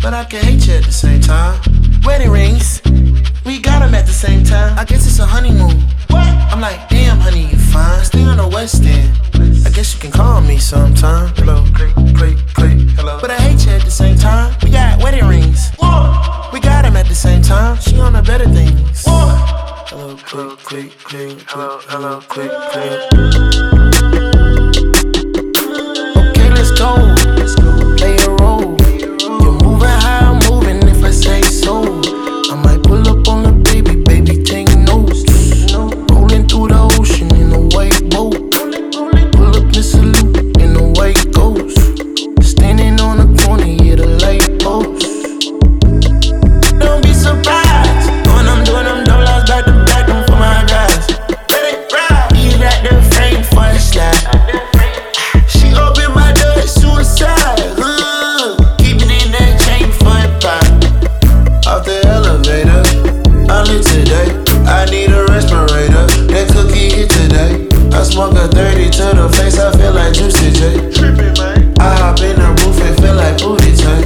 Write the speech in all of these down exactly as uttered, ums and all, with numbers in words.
but I can hate you at the same time. Wedding rings, we got them at the same time. I guess it's a honeymoon. What? I'm like, damn, honey, you fine. Stay on the West End. I guess you can call me sometime. Hello, click, click, click, hello. But I hate you at the same time. We got wedding rings. What? We got them at the same time. She on the better things. What? Hello, click, click, click, hello, hello, click, click. Okay, let's go. Let's go. Play a role. You're moving how I'm moving if I say so. I might pull up on the baby, baby, take notes. Rolling through the ocean in a white boat. Pull up in salute in a white ghost. Standing on the corner, yeah, the light post. Don't be surprised when I'm doing them dollars back to back, them for my guys. You got the frame for a slide. She opened my door, it's suicide. Uh, keep it in that chain for a pop. Off the elevator, I lit today. I need a respirator. That cookie hit today. I smoke a thirty to the face. I feel like Juicy J. Trippin', man. I hop in the roof and feel like booty time.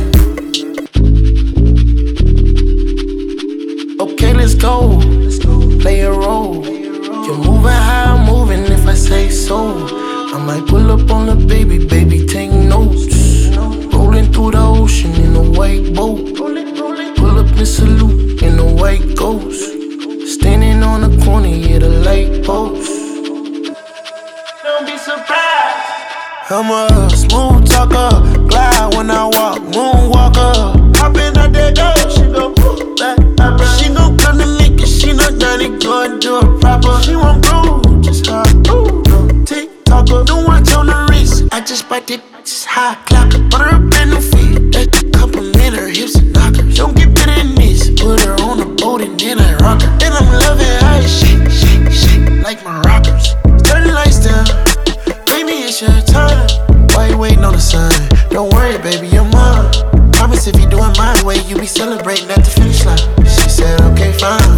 Okay, let's go. Let's go. Play a role. You're moving how I'm moving if I say so. I might pull up on the baby, baby, take notes. Rolling through the ocean in a white boat. Pull up in salute in a white ghost. Standing on the corner, yeah, the light post. Don't be surprised. I'm a smooth talker, glide when I walk, moonwalker. Hopping out that door, she go ooh, back, back, back. She gon' come to me, cause she know Johnny go and do it proper. She won't groove, just hot, ooh, no. Tick-tocker, don't watch on the wrist. I just bite it, just high clap. Put her up in the feet, that compliment her hips and knock her. Don't get better than this, put her on the boat and then I rock her. And I'm loving how it shake, shake, shake, like my rockers. Turn the lights down, baby, it's your time. Why you waiting on the sign? Don't worry, baby, you're mine. Promise if you do it my way, you be celebrating at the finish line. She said, okay, fine.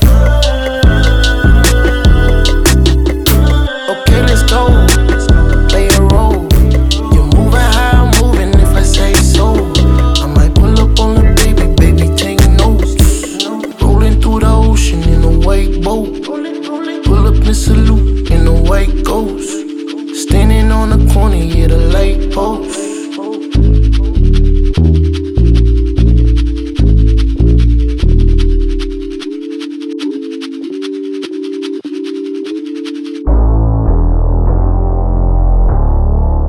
Okay, let's go. Play a role. You're moving how I'm moving if I say so. I might pull up on the baby, baby, take notes. Rolling through the ocean in a white boat. Pull up in salute in a white ghost. Standing on the corner, yeah, the light post.